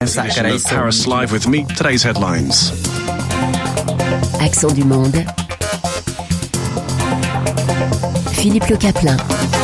Paris Live with me. Today's headlines. Accent du monde. Philippe Le Caplin.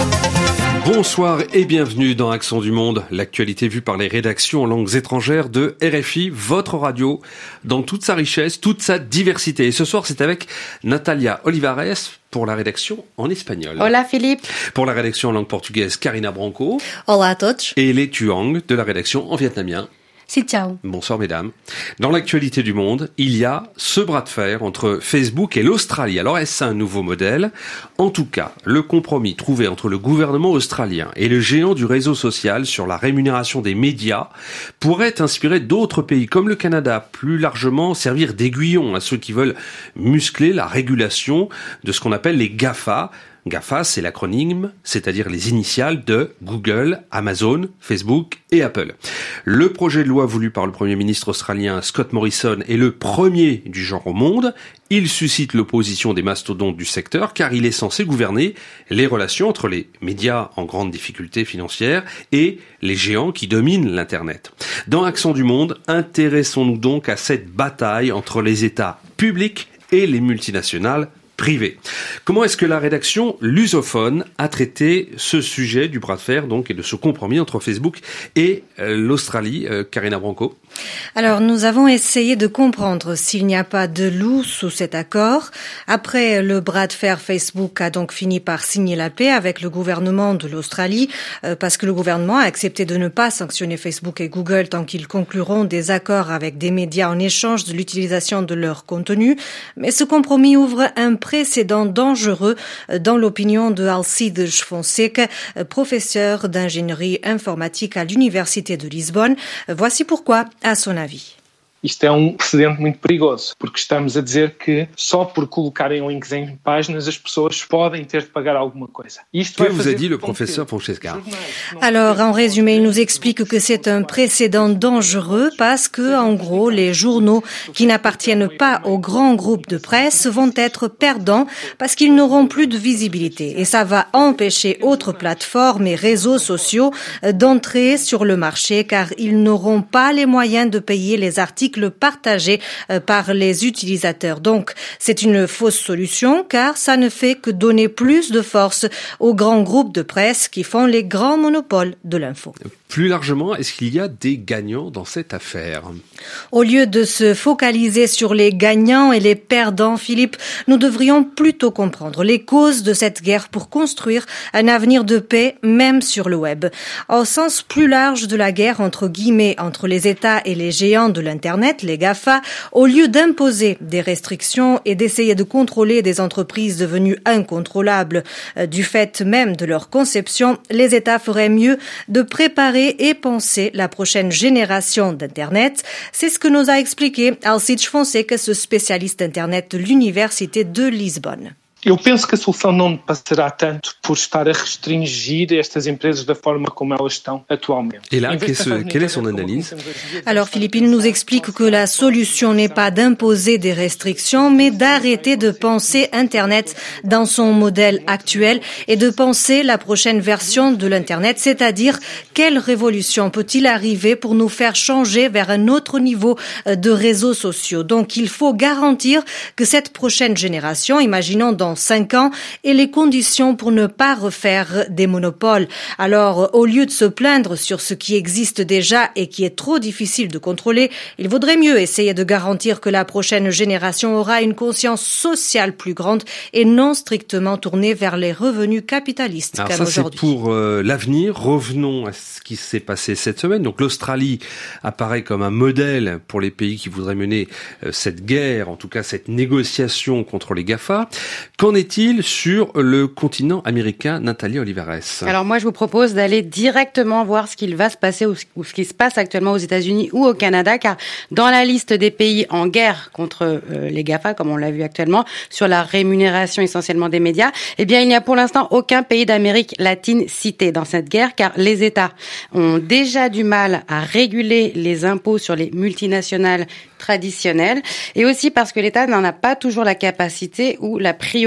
Bonsoir et bienvenue dans Accent du Monde, l'actualité vue par les rédactions en langues étrangères de RFI, votre radio, dans toute sa richesse, toute sa diversité. Et ce soir, c'est avec Natalia Olivares pour la rédaction en espagnol. Hola Philippe. Pour la rédaction en langue portugaise, Karina Branco. Hola a todos. Et les Tuang de la rédaction en vietnamien. Si ciao. Bonsoir mesdames. Dans l'actualité du monde, il y a ce bras de fer entre Facebook et l'Australie. Alors est-ce un nouveau modèle ? En tout cas, le compromis trouvé entre le gouvernement australien et le géant du réseau social sur la rémunération des médias pourrait inspirer d'autres pays comme le Canada, plus largement servir d'aiguillon à ceux qui veulent muscler la régulation de ce qu'on appelle les GAFA. GAFA, c'est l'acronyme, c'est-à-dire les initiales de Google, Amazon, Facebook et Apple. Le projet de loi voulu par le Premier ministre australien Scott Morrison est le premier du genre au monde. Il suscite l'opposition des mastodontes du secteur car il est censé gouverner les relations entre les médias en grande difficulté financière et les géants qui dominent l'Internet. Dans Accent du Monde, intéressons-nous donc à cette bataille entre les États publics et les multinationales privées. Comment est-ce que la rédaction lusophone a traité ce sujet du bras de fer donc et de ce compromis entre Facebook et l'Australie, Karina Branco? Alors, nous avons essayé de comprendre s'il n'y a pas de loup sous cet accord. Après le bras de fer, Facebook a donc fini par signer la paix avec le gouvernement de l'Australie parce que le gouvernement a accepté de ne pas sanctionner Facebook et Google tant qu'ils concluront des accords avec des médias en échange de l'utilisation de leur contenu. Mais ce compromis ouvre un précédent dangereux dans l'opinion de Alcides Fonseca, professeur d'ingénierie informatique à l'Université de Lisbonne. Voici pourquoi, à son avis. Isto é precedente muito perigoso, porque estamos a dizer que só por colocarem links em páginas as pessoas podem ter de pagar alguma coisa. Que vous a dit le professeur Fonseca? Alors, en résumé, il nous explique que c'est un précédent dangereux parce que, en gros, les journaux qui n'appartiennent pas aux grands groupes de presse vont être perdants parce qu'ils n'auront plus de visibilité. Et ça va empêcher autres plateformes et réseaux sociaux d'entrer sur le marché car ils n'auront pas les moyens de payer les articles partagés par les utilisateurs. Donc, c'est une fausse solution car ça ne fait que donner plus de force aux grands groupes de presse qui font les grands monopoles de l'info. Plus largement, est-ce qu'il y a des gagnants dans cette affaire? Au lieu de se focaliser sur les gagnants et les perdants, Philippe, nous devrions plutôt comprendre les causes de cette guerre pour construire un avenir de paix, même sur le web. Au sens plus large de la guerre, entre guillemets, entre les États et les géants de l'Internet, les GAFA, au lieu d'imposer des restrictions et d'essayer de contrôler des entreprises devenues incontrôlables du fait même de leur conception, les États feraient mieux de préparer et penser la prochaine génération d'Internet. C'est ce que nous a expliqué Alcides Fonseca, ce spécialiste Internet de l'Université de Lisbonne. Eu penso que a solução não passará tanto por estar a restringir estas empresas da forma como elas estão atualmente. Et là, quelle est son analyse? Alors Philippe, il nous explique que la solution n'est pas d'imposer des restrictions, mais d'arrêter de penser Internet dans son modèle actuel et de penser la prochaine version de l'Internet, c'est-à-dire quelle révolution peut-il arriver pour nous faire changer vers un autre niveau de réseaux sociaux. Donc il faut garantir que cette prochaine génération, imaginons dans 5 ans, ait les conditions pour ne pas refaire des monopoles. Alors, au lieu de se plaindre sur ce qui existe déjà et qui est trop difficile de contrôler, il vaudrait mieux essayer de garantir que la prochaine génération aura une conscience sociale plus grande et non strictement tournée vers les revenus capitalistes. Alors comme ça, aujourd'hui. c'est pour l'avenir. Revenons à ce qui s'est passé cette semaine. Donc l'Australie apparaît comme un modèle pour les pays qui voudraient mener cette guerre, en tout cas cette négociation contre les GAFA. Qu'en est-il sur le continent américain, Natalia Olivares? Alors moi, je vous propose d'aller directement voir ce qu'il va se passer ou ce qui se passe actuellement aux États-Unis ou au Canada, car dans la liste des pays en guerre contre les GAFA, comme on l'a vu actuellement, sur la rémunération essentiellement des médias, eh bien, il n'y a pour l'instant aucun pays d'Amérique latine cité dans cette guerre, car les États ont déjà du mal à réguler les impôts sur les multinationales traditionnelles, et aussi parce que l'État n'en a pas toujours la capacité ou la priorité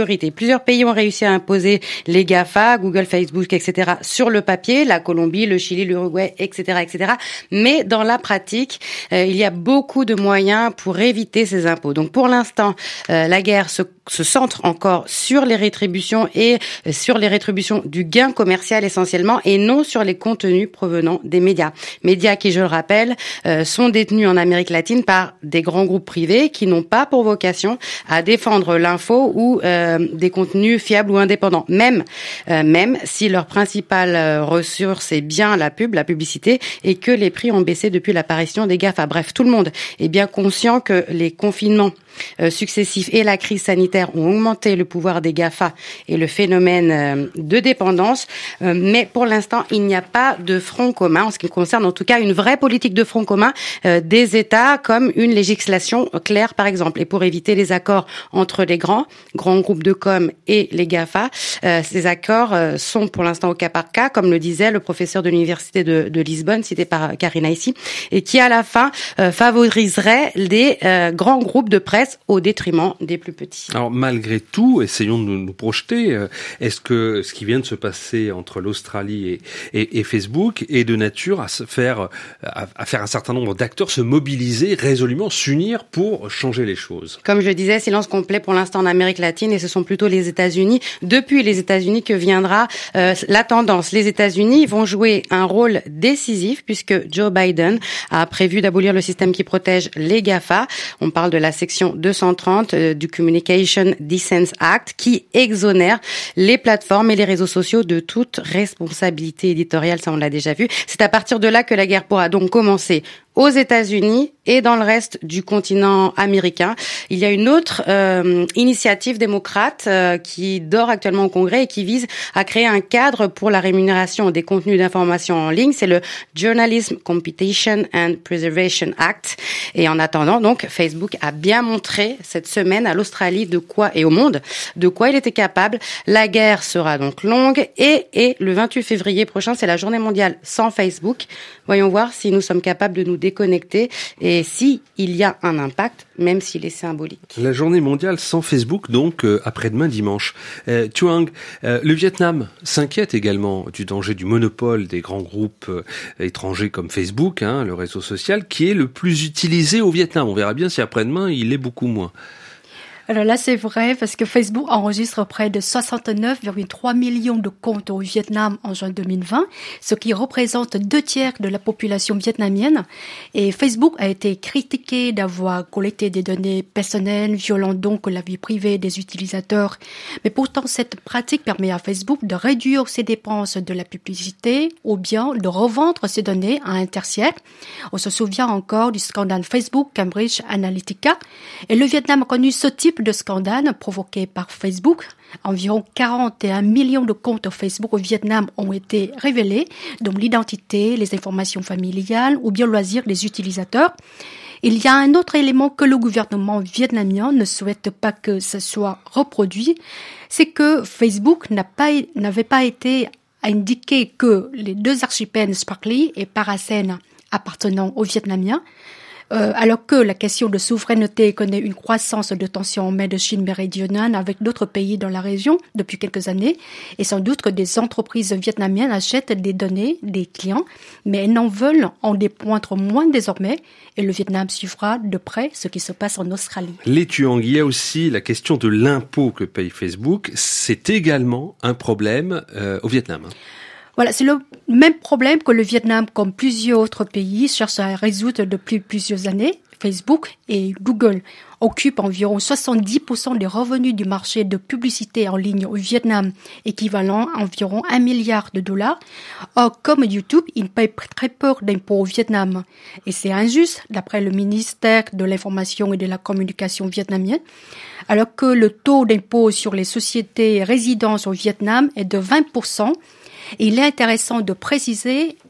priorité. Plusieurs pays ont réussi à imposer les GAFA, Google, Facebook, etc. sur le papier, la Colombie, le Chili, l'Uruguay, etc., etc. Mais dans la pratique, il y a beaucoup de moyens pour éviter ces impôts. Donc pour l'instant, la guerre se centre encore sur les rétributions et sur les rétributions du gain commercial essentiellement et non sur les contenus provenant des médias. Médias qui, je le rappelle, sont détenus en Amérique latine par des grands groupes privés qui n'ont pas pour vocation à défendre l'info ou des contenus fiables ou indépendants. Même si leur principale ressource est bien la publicité et que les prix ont baissé depuis l'apparition des GAFA. Bref, tout le monde est bien conscient que les confinements successifs et la crise sanitaire ont augmenté le pouvoir des GAFA et le phénomène de dépendance. Mais pour l'instant, il n'y a pas de front commun, en ce qui concerne en tout cas une vraie politique de front commun des États, comme une législation claire par exemple. Et pour éviter les accords entre les grands groupes de com et les GAFA, ces accords sont pour l'instant au cas par cas, comme le disait le professeur de l'université de Lisbonne, cité par Karina ici, et qui à la fin favoriserait les grands groupes de presse au détriment des plus petits. Alors malgré tout, essayons de nous projeter. Est-ce que ce qui vient de se passer entre l'Australie et Facebook est de nature à faire un certain nombre d'acteurs se mobiliser résolument, s'unir pour changer les choses? Comme je le disais, silence complet pour l'instant en Amérique latine et ce sont plutôt les États-Unis. Depuis les États-Unis que viendra la tendance. Les États-Unis vont jouer un rôle décisif puisque Joe Biden a prévu d'abolir le système qui protège les GAFA. On parle de la section 230 du Communication Decency Act qui exonère les plateformes et les réseaux sociaux de toute responsabilité éditoriale, ça on l'a déjà vu. C'est à partir de là que la guerre pourra donc commencer aux États-Unis et dans le reste du continent américain. Il y a une autre initiative démocrate qui dort actuellement au Congrès et qui vise à créer un cadre pour la rémunération des contenus d'information en ligne. C'est le Journalism Competition and Preservation Act. Et en attendant, donc, Facebook a bien montré cette semaine à l'Australie et au monde de quoi il était capable. La guerre sera donc longue et le 28 février prochain, c'est la journée mondiale sans Facebook. Voyons voir si nous sommes capables de nous déconnecter et si il y a un impact, même s'il est symbolique. La journée mondiale sans Facebook, donc après-demain dimanche. Thuong, le Vietnam s'inquiète également du danger du monopole des grands groupes étrangers comme Facebook, le réseau social, qui est le plus utilisé au Vietnam. On verra bien si après-demain il est beaucoup moins. Alors là, c'est vrai parce que Facebook enregistre près de 69,3 millions de comptes au Vietnam en juin 2020, ce qui représente 2/3 de la population vietnamienne. Et Facebook a été critiqué d'avoir collecté des données personnelles, violant donc la vie privée des utilisateurs. Mais pourtant, cette pratique permet à Facebook de réduire ses dépenses de la publicité ou bien de revendre ces données à un tertiaire. On se souvient encore du scandale Facebook Cambridge Analytica. Et le Vietnam a connu ce type de scandale provoqué par Facebook. Environ 41 millions de comptes Facebook au Vietnam ont été révélés, dont l'identité, les informations familiales ou bien le loisir des utilisateurs. Il y a un autre élément que le gouvernement vietnamien ne souhaite pas que ce soit reproduit, c'est que Facebook n'avait pas été indiqué que les deux archipels Spratly et Paracel appartenant aux Vietnamiens, alors que la question de souveraineté connaît une croissance de tensions en mer de Chine méridionale avec d'autres pays dans la région depuis quelques années, et sans doute que des entreprises vietnamiennes achètent des données des clients, mais elles n'en veulent en dépoindre moins désormais, et le Vietnam suivra de près ce qui se passe en Australie. Les Thuong, il y a aussi la question de l'impôt que paye Facebook. C'est également un problème au Vietnam. Voilà, c'est le même problème que le Vietnam, comme plusieurs autres pays, cherchent à résoudre depuis plusieurs années. Facebook et Google occupent environ 70% des revenus du marché de publicité en ligne au Vietnam, équivalent à environ 1 milliard de dollars. Or, comme YouTube, ils payent très peu d'impôts au Vietnam. Et c'est injuste, d'après le ministère de l'Information et de la Communication vietnamienne, alors que le taux d'impôt sur les sociétés résidentes au Vietnam est de 20%. Et il est intéressant de préciser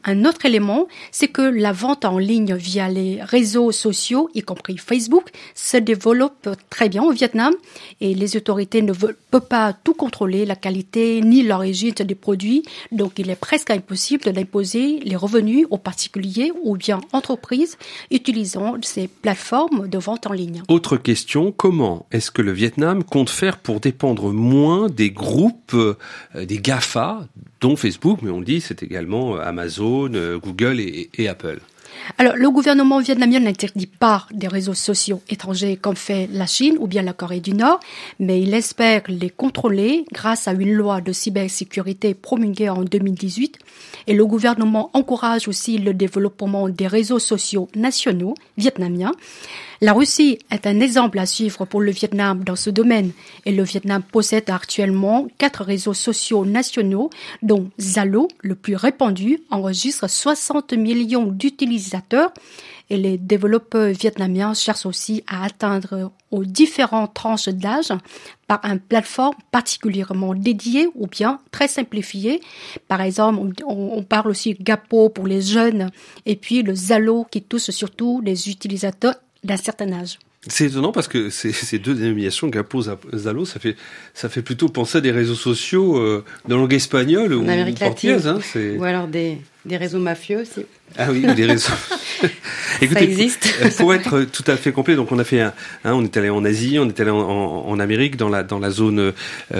un autre élément, c'est que la vente en ligne via les réseaux sociaux, y compris Facebook, se développe très bien au Vietnam et les autorités ne peuvent pas tout contrôler, la qualité ni l'origine des produits. Donc, il est presque impossible d'imposer les revenus aux particuliers ou bien entreprises utilisant ces plateformes de vente en ligne. Autre question, comment est-ce que le Vietnam compte faire pour dépendre moins des groupes, des GAFA, dont Facebook, mais on le dit, c'est également Amazon, Google et Apple? Alors, le gouvernement vietnamien n'interdit pas des réseaux sociaux étrangers comme fait la Chine ou bien la Corée du Nord, mais il espère les contrôler grâce à une loi de cybersécurité promulguée en 2018. Et le gouvernement encourage aussi le développement des réseaux sociaux nationaux vietnamiens. La Russie est un exemple à suivre pour le Vietnam dans ce domaine et le Vietnam possède actuellement 4 réseaux sociaux nationaux dont Zalo, le plus répandu, enregistre 60 millions d'utilisateurs et les développeurs vietnamiens cherchent aussi à atteindre aux différentes tranches d'âge par une plateforme particulièrement dédiée ou bien très simplifiée. Par exemple, on parle aussi Gapo pour les jeunes et puis le Zalo qui touche surtout les utilisateurs d'un certain âge. C'est étonnant parce que ces deux dénominations, Gapo, Zalo, ça fait plutôt penser à des réseaux sociaux de langue espagnole ou portugaise. Hein, ou alors des réseaux mafieux aussi. Ah oui, des réseaux. Écoutez, ça existe. Pour être tout à fait complet, donc on a fait on est allé en Asie, on est allé en Amérique, dans la zone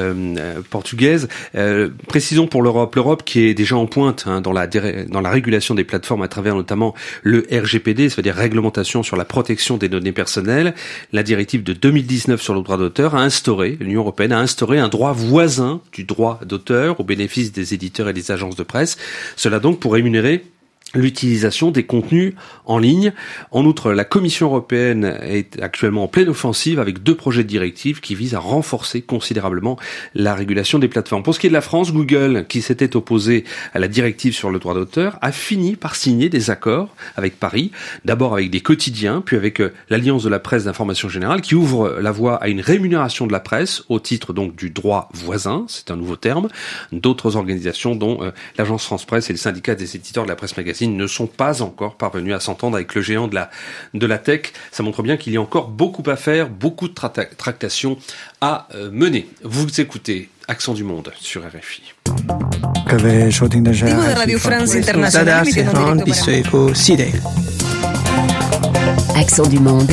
portugaise. Précisons pour l'Europe qui est déjà en pointe dans la régulation des plateformes à travers notamment le RGPD, c'est-à-dire réglementation sur la protection des données personnelles. La directive de 2019 sur le droit d'auteur l'Union européenne a instauré un droit voisin du droit d'auteur au bénéfice des éditeurs et des agences de presse. Cela donc pour rémunérer l'utilisation des contenus en ligne. En outre, la Commission européenne est actuellement en pleine offensive avec 2 projets de directive qui visent à renforcer considérablement la régulation des plateformes. Pour ce qui est de la France, Google, qui s'était opposé à la directive sur le droit d'auteur, a fini par signer des accords avec Paris, d'abord avec des quotidiens, puis avec l'Alliance de la presse d'information générale, qui ouvre la voie à une rémunération de la presse au titre donc du droit voisin, c'est un nouveau terme. D'autres organisations, dont l'Agence France Presse et le syndicat des éditeurs de la presse magazine, ne sont pas encore parvenus à s'entendre avec le géant de la tech. Ça montre bien qu'il y a encore beaucoup à faire, beaucoup de tractations à mener. Vous écoutez Accent du Monde sur RFI. Accent du Monde.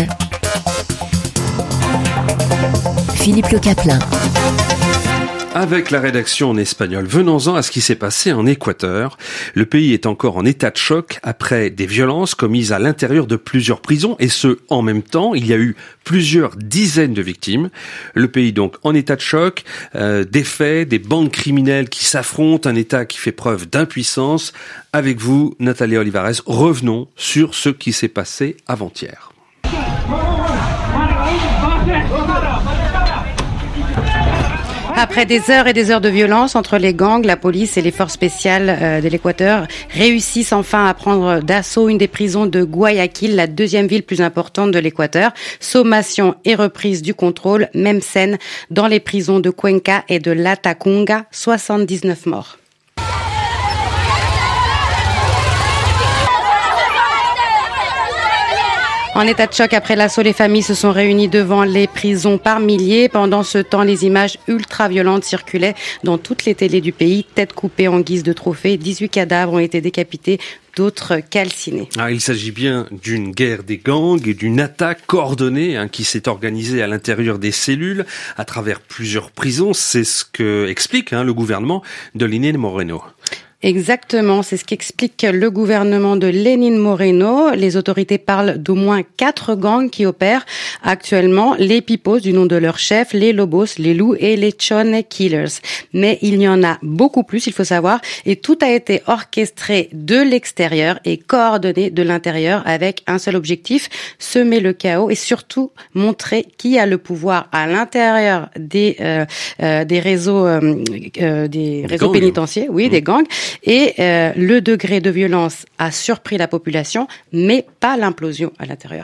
Philippe Le Caplin. Avec la rédaction en espagnol, venons-en à ce qui s'est passé en Équateur. Le pays est encore en état de choc après des violences commises à l'intérieur de plusieurs prisons, et ce, en même temps. Il y a eu plusieurs dizaines de victimes. Le pays donc en état de choc, des faits, des bandes criminelles qui s'affrontent, un État qui fait preuve d'impuissance. Avec vous, Nathalie Olivares, revenons sur ce qui s'est passé avant-hier. Après des heures et des heures de violence entre les gangs, la police et les forces spéciales de l'Équateur réussissent enfin à prendre d'assaut une des prisons de Guayaquil, la 2e ville plus importante de l'Équateur. Sommation et reprise du contrôle, même scène dans les prisons de Cuenca et de Latacunga, 79 morts. En état de choc après l'assaut, les familles se sont réunies devant les prisons par milliers. Pendant ce temps, les images ultra-violentes circulaient dans toutes les télés du pays. Têtes coupées en guise de trophée, 18 cadavres ont été décapités, d'autres calcinés. Il s'agit bien d'une guerre des gangs et d'une attaque coordonnée qui s'est organisée à l'intérieur des cellules à travers plusieurs prisons. C'est ce que explique le gouvernement de Lenín Moreno. Exactement, c'est ce qu'explique le gouvernement de Lenín Moreno. Les autorités parlent d'au moins 4 gangs qui opèrent actuellement, les Pipos du nom de leur chef, les Lobos, les Loups et les Chone Killers. Mais il y en a beaucoup plus, il faut savoir, et tout a été orchestré de l'extérieur et coordonné de l'intérieur avec un seul objectif, semer le chaos et surtout montrer qui a le pouvoir à l'intérieur des réseaux pénitentiaires, des gangs. Et le degré de violence a surpris la population, mais pas l'implosion à l'intérieur.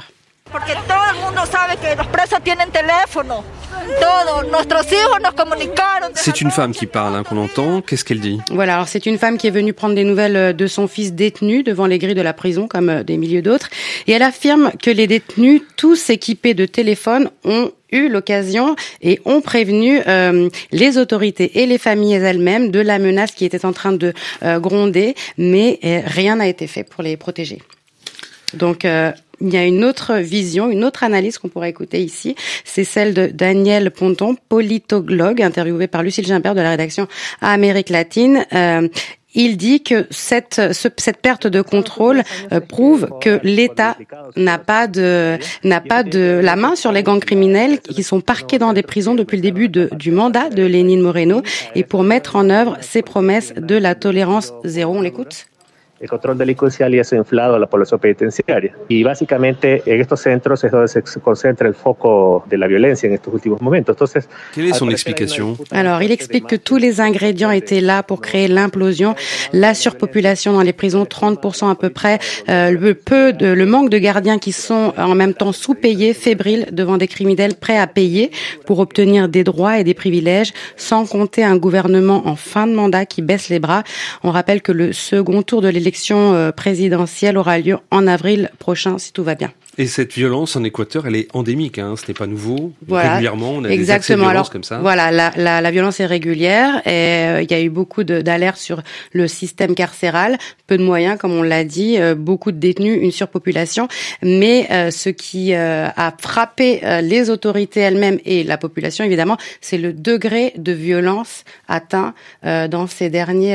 C'est une femme qui parle, qu'on entend. Qu'est-ce qu'elle dit? Voilà, alors c'est une femme qui est venue prendre des nouvelles de son fils détenu devant les grilles de la prison, comme des milliers d'autres. Et elle affirme que les détenus, tous équipés de téléphones, ont eu l'occasion et ont prévenu les autorités et les familles elles-mêmes de la menace qui était en train de gronder, mais rien n'a été fait pour les protéger. Donc il y a une autre vision, une autre analyse qu'on pourrait écouter ici. C'est celle de Daniel Ponton, politologue, interviewé par Lucille Gimbert de la rédaction à Amérique latine. Il dit que cette perte de contrôle prouve que l'État n'a pas de la main sur les gangs criminels qui sont parqués dans des prisons depuis le début du mandat de Lénine Moreno et pour mettre en œuvre ses promesses de la tolérance zéro. On l'écoute. El control delincuencial y eso inflado a la población penitenciaria. Y básicamente en estos centros es donde se concentra el foco de la violencia en estos últimos momentos. Entonces, quelle est son explication? Alors, il explique que tous les ingrédients étaient là pour créer l'implosion, la surpopulation dans les prisons, 30% à peu près, le manque de gardiens qui sont en même temps sous-payés, fébriles devant des criminels prêts à payer pour obtenir des droits et des privilèges, sans compter un gouvernement en fin de mandat qui baisse les bras. On rappelle que le second tour de l'élection présidentielle aura lieu en avril prochain, si tout va bien. Et cette violence en Équateur, elle est endémique, ce n'est pas nouveau. Voilà. Régulièrement, on a Exactement. des accès de violence alors, comme ça. Voilà, la violence est régulière et il y a eu beaucoup d'alertes sur le système carcéral, peu de moyens, comme on l'a dit, beaucoup de détenus, une surpopulation. Mais ce qui a frappé les autorités elles-mêmes et la population, évidemment, c'est le degré de violence atteint dans ces derniers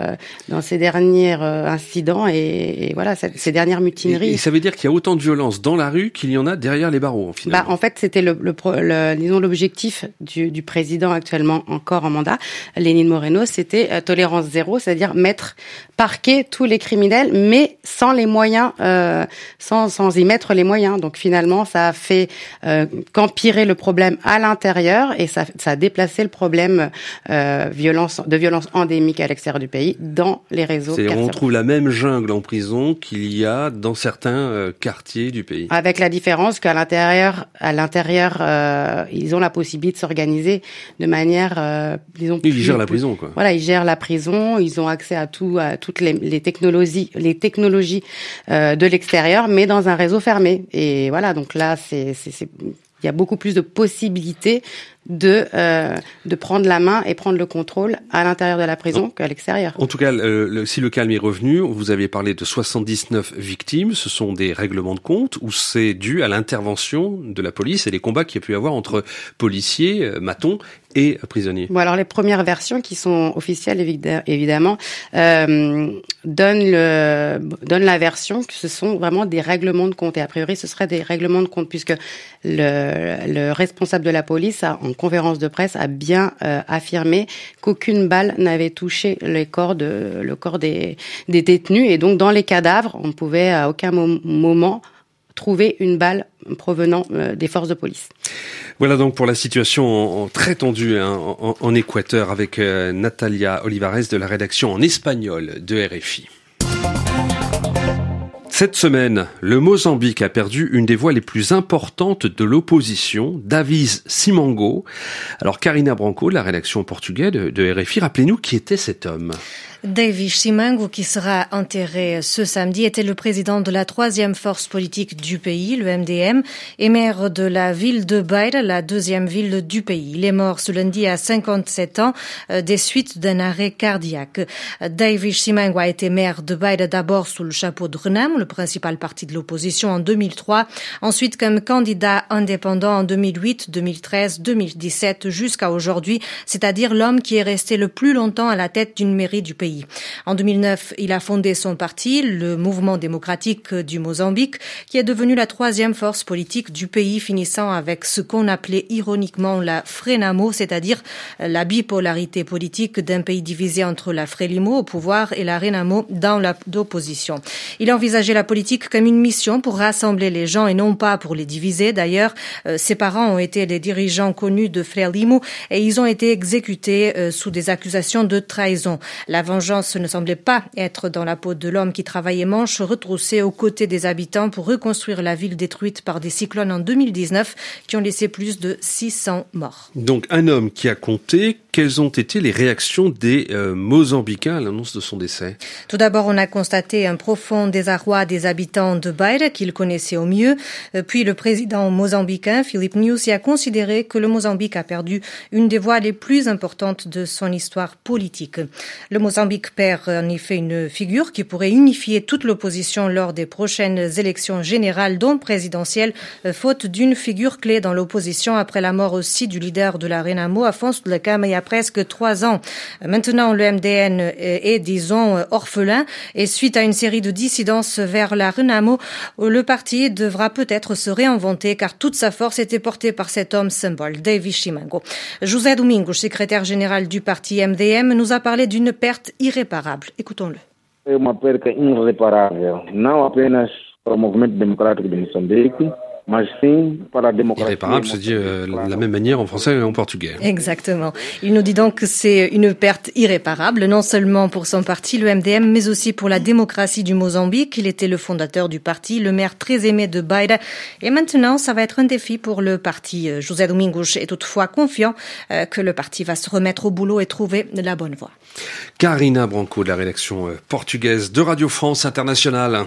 incidents et voilà, ces dernières mutineries. Et ça veut dire qu'il y a autant de violence dans la rue qu'il y en a derrière les barreaux, finalement. En fait, c'était disons l'objectif du président actuellement encore en mandat, Lénine Moreno, c'était tolérance zéro, c'est-à-dire parquer tous les criminels, mais sans les moyens, sans y mettre les moyens. Donc finalement, ça a fait qu'empirer le problème à l'intérieur et ça a déplacé le problème de violence endémique à l'extérieur du pays dans les réseaux carcéraux. On trouve la même jungle en prison qu'il y a dans certains quartiers du pays. Avec la différence qu'à l'intérieur, ils ont la possibilité de s'organiser de manière, disons. Ils gèrent la prison, quoi. Voilà, ils gèrent la prison, ils ont accès à toutes les technologies de l'extérieur, mais dans un réseau fermé. Et voilà, donc là, il y a beaucoup plus de possibilités de prendre la main et prendre le contrôle à l'intérieur de la prison qu'à l'extérieur. En tout cas, si le calme est revenu, vous avez parlé de 79 victimes, ce sont des règlements de compte ou c'est dû à l'intervention de la police et les combats qu'il y a pu y avoir entre policiers, matons et prisonniers? Bon, alors les premières versions qui sont officielles évidemment donnent la version que ce sont vraiment des règlements de compte et a priori ce serait des règlements de compte puisque le responsable de la police en conférence de presse a bien affirmé qu'aucune balle n'avait touché le corps des détenus et donc dans les cadavres on ne pouvait à aucun moment trouver une balle provenant des forces de police. Voilà donc pour la situation très tendue en Équateur avec Natalia Olivares de la rédaction en espagnol de RFI. Cette semaine, le Mozambique a perdu une des voix les plus importantes de l'opposition, Davis Simango. Alors Karina Branco, de la rédaction portugaise de RFI, rappelez-nous qui était cet homme. Davis Simango, qui sera enterré ce samedi, était le président de la troisième force politique du pays, le MDM, et maire de la ville de Beira, la deuxième ville du pays. Il est mort ce lundi à 57 ans des suites d'un arrêt cardiaque. Davis Simango a été maire de Beira d'abord sous le chapeau de Renamo, le principal parti de l'opposition, en 2003, ensuite comme candidat indépendant en 2008, 2013, 2017 jusqu'à aujourd'hui, c'est-à-dire l'homme qui est resté le plus longtemps à la tête d'une mairie du pays. En 2009, il a fondé son parti, le Mouvement démocratique du Mozambique, qui est devenu la troisième force politique du pays, finissant avec ce qu'on appelait ironiquement la Frelimo, c'est-à-dire la bipolarité politique d'un pays divisé entre la Frelimo au pouvoir et la Renamo dans l'opposition. Il envisageait la politique comme une mission pour rassembler les gens et non pas pour les diviser. D'ailleurs, ses parents ont été des dirigeants connus de Frelimo et ils ont été exécutés sous des accusations de trahison. La vengeance vengeance ne semblait pas être dans la peau de l'homme qui travaillait manches retroussées aux côtés des habitants pour reconstruire la ville détruite par des cyclones en 2019 qui ont laissé plus de 600 morts. Donc un homme qui a compté. Quelles ont été les réactions des Mozambicains à l'annonce de son décès? Tout d'abord, on a constaté un profond désarroi des habitants de Beira, qu'ils connaissaient au mieux. Puis le président mozambicain, Filipe Nyusi, a considéré que le Mozambique a perdu une des voies les plus importantes de son histoire politique. Le Mozambique perd en effet une figure qui pourrait unifier toute l'opposition lors des prochaines élections générales, dont présidentielles, faute d'une figure clé dans l'opposition après la mort aussi du leader de la Renamo, Afonso Dhlakama, il y a presque 3 ans. Maintenant, le MDN est, disons, orphelin et suite à une série de dissidences vers la Renamo, le parti devra peut-être se réinventer car toute sa force était portée par cet homme symbole, David Chimango. José Domingos, secrétaire général du parti MDM, nous a parlé d'une perte irréparable. Écoutons-le. É uma perca irreparável, não apenas para o movimento democrático de Moçambique, irréparable se dit de la même manière en français et en portugais. Exactement. Il nous dit donc que c'est une perte irréparable, non seulement pour son parti, le MDM, mais aussi pour la démocratie du Mozambique. Il était le fondateur du parti, le maire très aimé de Beira. Et maintenant, ça va être un défi pour le parti. José Domingos est toutefois confiant que le parti va se remettre au boulot et trouver la bonne voie. Karina Branco de la rédaction portugaise de Radio France Internationale.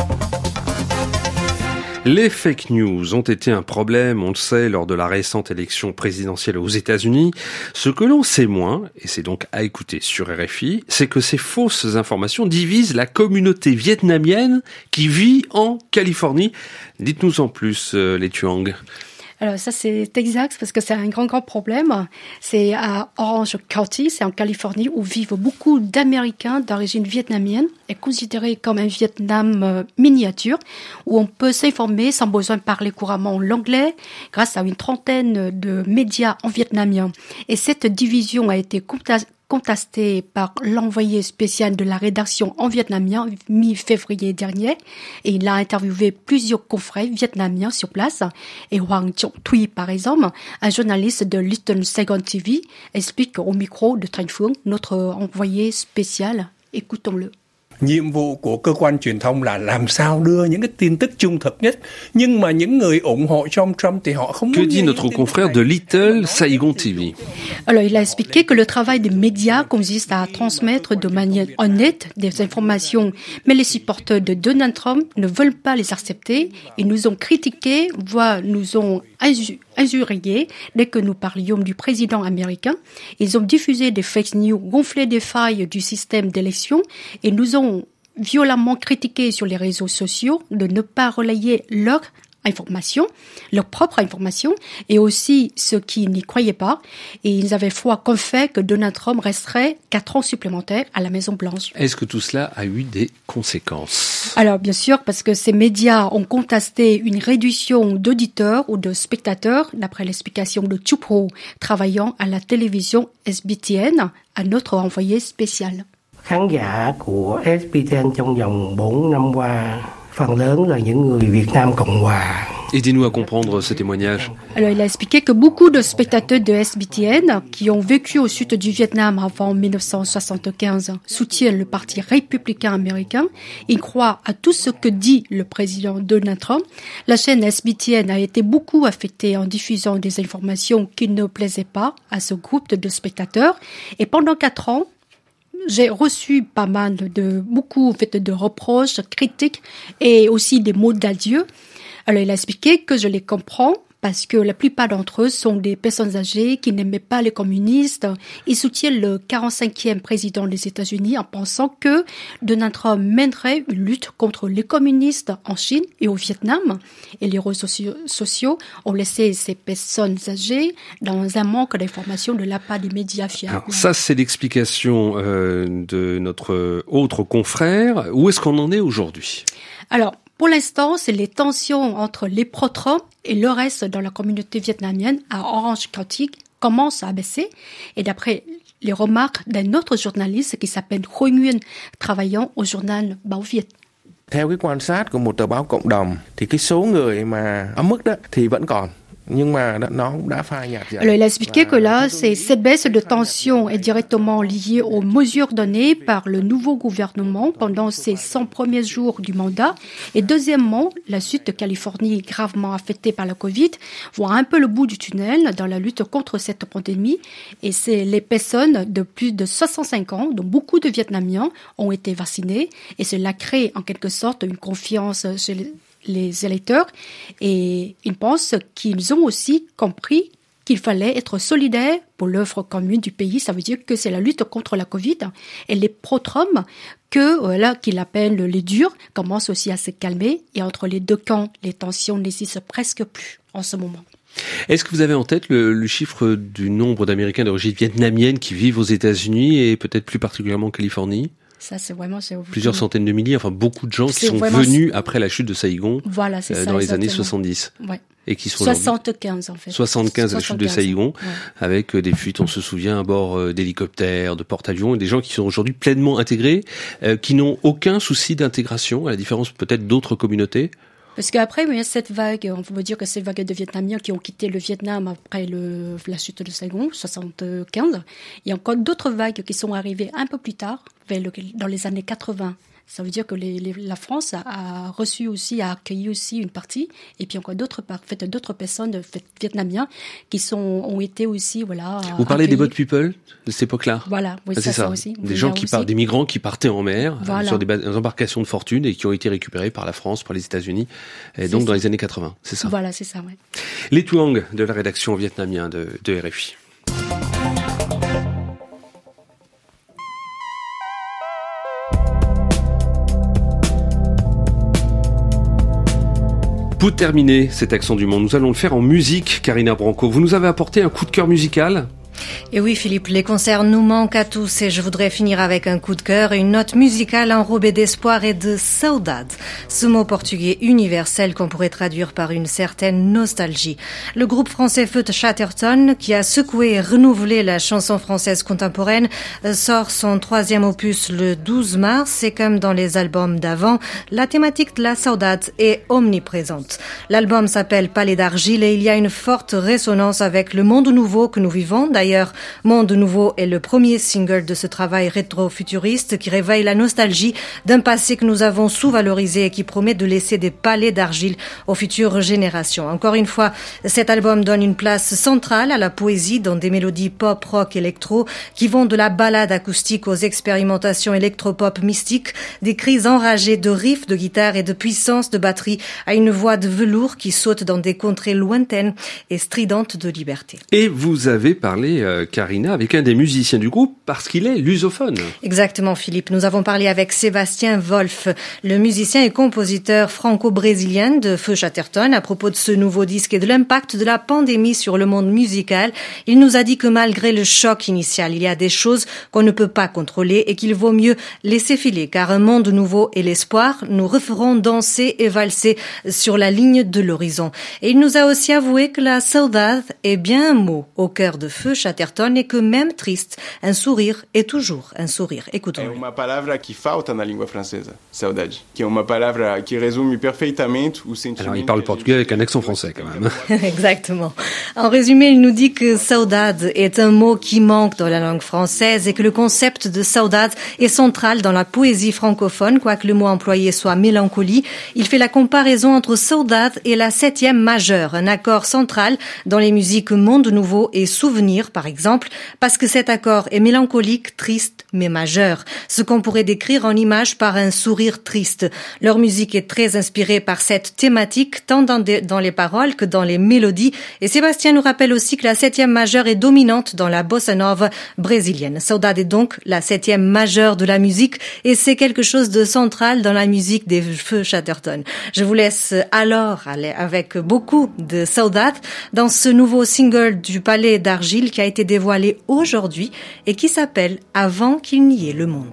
Les fake news ont été un problème, on le sait, lors de la récente élection présidentielle aux États-Unis. Ce que l'on sait moins, et c'est donc à écouter sur RFI, c'est que ces fausses informations divisent la communauté vietnamienne qui vit en Californie. Dites-nous en plus, les Thuong. Alors ça c'est exact parce que c'est un grand problème. C'est à Orange County, c'est en Californie où vivent beaucoup d'Américains d'origine vietnamienne et considéré comme un Vietnam miniature où on peut s'informer sans besoin de parler couramment l'anglais grâce à une trentaine de médias en vietnamien. Et cette division a été contesté par l'envoyé spécial de la rédaction en vietnamien mi-février dernier et il a interviewé plusieurs confrères vietnamiens sur place et Hoàng Trọng Thuy par exemple, un journaliste de Little Saigon TV, explique au micro de Thanh Phương, notre envoyé spécial. Écoutons-le. Nhiệm vụ của cơ quan truyền thông là làm sao đưa những cái tin tức trung thực nhất, nhưng mà những người ủng hộ cho ông Trump thì họ không. Que dit notre confrère de Little Saigon TV? Alors, il a expliqué que le travail des médias consiste à transmettre de manière honnête des informations, mais les supporters de Donald Trump ne veulent pas les accepter. Ils nous ont critiqués, voire nous ont injuriés dès que nous parlions du président américain. Ils ont diffusé des fake news, gonflé des failles du système d'élection et nous ont violemment critiqué sur les réseaux sociaux de ne pas relayer leur propre information, et aussi ceux qui n'y croyaient pas. Et ils avaient foi qu'en fait que Donald Trump resterait 4 ans supplémentaires à la Maison-Blanche. Est-ce que tout cela a eu des conséquences? Alors, bien sûr, parce que ces médias ont contesté une réduction d'auditeurs ou de spectateurs, d'après l'explication de Chup Ho, travaillant à la télévision SBTN, à notre envoyé spécial. Khán giả của SBTN trong vòng 4 năm qua phần lớn là những người Việt Nam Cộng Hòa. Aidez-nous à comprendre ce témoignage. Alors, il a expliqué que beaucoup de spectateurs de SBTN qui ont vécu au sud du Vietnam avant 1975 soutiennent le parti républicain américain. Ils croient à tout ce que dit le président Donald Trump. La chaîne SBTN a été beaucoup affectée en diffusant des informations qui ne plaisaient pas à ce groupe de spectateurs. Et pendant 4 ans, j'ai reçu pas mal beaucoup de reproches, critiques et aussi des mots d'adieu. Alors, il a expliqué que je les comprends parce que la plupart d'entre eux sont des personnes âgées qui n'aimaient pas les communistes. Ils soutiennent le 45e président des États-Unis en pensant que Donald Trump mènerait une lutte contre les communistes en Chine et au Vietnam. Et les réseaux sociaux ont laissé ces personnes âgées dans un manque d'informations de la part des médias fiables. Alors, ça, c'est l'explication de notre autre confrère. Où est-ce qu'on en est aujourd'hui? Alors, pour l'instant, c'est les tensions entre les pro-Trump et le reste dans la communauté vietnamienne à Orange County commencent à baisser. Et d'après les remarques d'un autre journaliste qui s'appelle Khôi Nguyen, travaillant au journal Báo Việt. Theo cái quan sát của một tờ báo cộng đồng thì cái số người mà ấm mức đó thì vẫn còn. Alors, il a expliqué que là, cette baisse de tension est directement liée aux mesures données par le nouveau gouvernement pendant ces 100 premiers jours du mandat. Et deuxièmement, la Sud de Californie, gravement affectée par la Covid, voit un peu le bout du tunnel dans la lutte contre cette pandémie. Et c'est les personnes de plus de 65 ans, dont beaucoup de Vietnamiens, ont été vaccinés. Et cela crée en quelque sorte une confiance chez les électeurs. Et ils pensent qu'ils ont aussi compris qu'il fallait être solidaire pour l'œuvre commune du pays. Ça veut dire que c'est la lutte contre la Covid. Et les pro-Trump, qu'il appelle les durs, commencent aussi à se calmer. Et entre les deux camps, les tensions n'existent presque plus en ce moment. Est-ce que vous avez en tête le chiffre du nombre d'Américains d'origine vietnamienne qui vivent aux États-Unis et peut-être plus particulièrement en Californie ? Ça, c'est vraiment... Plusieurs centaines de milliers, enfin beaucoup de gens qui sont venus après la chute de Saïgon dans les années 70. Ouais. Et qui sont 75 en fait. 75 à la chute de Saïgon, ouais. Avec des fuites, on se souvient, à bord d'hélicoptères, de porte-avions, et des gens qui sont aujourd'hui pleinement intégrés, qui n'ont aucun souci d'intégration, à la différence peut-être d'autres communautés. Parce qu'après, il y a cette vague, on peut dire que cette vague de Vietnamiens qui ont quitté le Vietnam après la chute de Saigon, 75. Il y a encore d'autres vagues qui sont arrivées un peu plus tard, dans les années 80. Ça veut dire que la France a reçu aussi, a accueilli aussi une partie, et puis encore d'autres personnes vietnamiens qui ont été aussi, voilà. Vous parlez des boat people de cette époque-là. Voilà, oui, c'est ça aussi. Des gens des migrants qui partaient en mer, voilà. Sur des embarcations de fortune et qui ont été récupérés par la France, par les États-Unis, et donc dans les années 80, c'est ça. Voilà, c'est ça, ouais. Les Tuang de la rédaction vietnamienne de RFI. Pour terminer cet accent du monde, nous allons le faire en musique, Karina Branco. Vous nous avez apporté un coup de cœur musical ? Et oui, Philippe, les concerts nous manquent à tous et je voudrais finir avec un coup de cœur et une note musicale enrobée d'espoir et de saudade. Ce mot portugais universel qu'on pourrait traduire par une certaine nostalgie. Le groupe français Feu Chatterton, qui a secoué et renouvelé la chanson française contemporaine, sort son 3e opus le 12 mars et comme dans les albums d'avant, la thématique de la saudade est omniprésente. L'album s'appelle Palais d'argile et il y a une forte résonance avec le monde nouveau que nous vivons. D'ailleurs, Monde Nouveau est le premier single de ce travail rétro-futuriste qui réveille la nostalgie d'un passé que nous avons sous-valorisé et qui promet de laisser des palais d'argile aux futures générations. Encore une fois, cet album donne une place centrale à la poésie dans des mélodies pop, rock, électro qui vont de la ballade acoustique aux expérimentations électropop mystiques, des cris enragés de riffs de guitare et de puissance de batterie à une voix de velours qui saute dans des contrées lointaines et stridentes de liberté. Et vous avez parlé, Karina, avec un des musiciens du groupe parce qu'il est lusophone. Exactement, Philippe. Nous avons parlé avec Sébastien Wolf, le musicien et compositeur franco-brésilien de Feu Chatterton, à propos de ce nouveau disque et de l'impact de la pandémie sur le monde musical. Il nous a dit que malgré le choc initial, il y a des choses qu'on ne peut pas contrôler et qu'il vaut mieux laisser filer, car un monde nouveau et l'espoir nous referont danser et valser sur la ligne de l'horizon. Et il nous a aussi avoué que la saudade est bien un mot au cœur de Feu Chatterton et que même triste, un sourire est toujours un sourire. Écoutons. É uma palavra que falta na língua francesa, saudade, que é uma palavra que resume perfeitamente o sentimento. Alors il parle portugais avec un accent français quand même. Exactement. En résumé, il nous dit que saudade est un mot qui manque dans la langue française et que le concept de saudade est central dans la poésie francophone, quoique le mot employé soit mélancolie. Il fait la comparaison entre saudade et la 7e majeure, un accord central dans les musiques Monde Nouveau et Souvenir, par exemple, parce que cet accord est mélancolique, triste, mais majeur. Ce qu'on pourrait décrire en image par un sourire triste. Leur musique est très inspirée par cette thématique, tant dans les paroles que dans les mélodies. Et Sébastien nous rappelle aussi que la 7e majeure est dominante dans la bossa nova brésilienne. Saudade est donc la 7e majeure de la musique et c'est quelque chose de central dans la musique des Feu Chatterton. Je vous laisse alors aller avec beaucoup de saudade dans ce nouveau single du Palais d'argile qui a été dévoilé aujourd'hui et qui s'appelle Avant qu'il n'y ait le monde.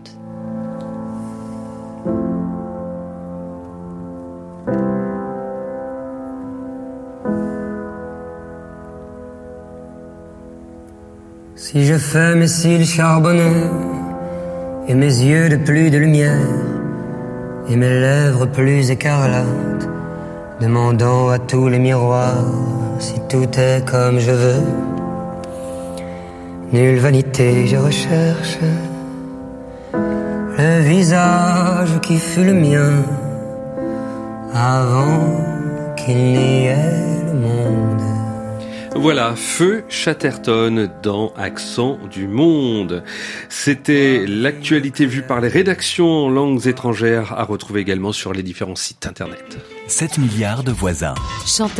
Si je fais mes cils charbonnés et mes yeux de plus de lumière et mes lèvres plus écarlates demandant à tous les miroirs si tout est comme je veux. Nulle vanité je recherche, le visage qui fut le mien avant qu'il n'y ait le monde. Voilà, Feu Chatterton dans Accent du Monde. C'était l'actualité vue par les rédactions en langues étrangères, à retrouver également sur les différents sites internet. 7 milliards de voisins.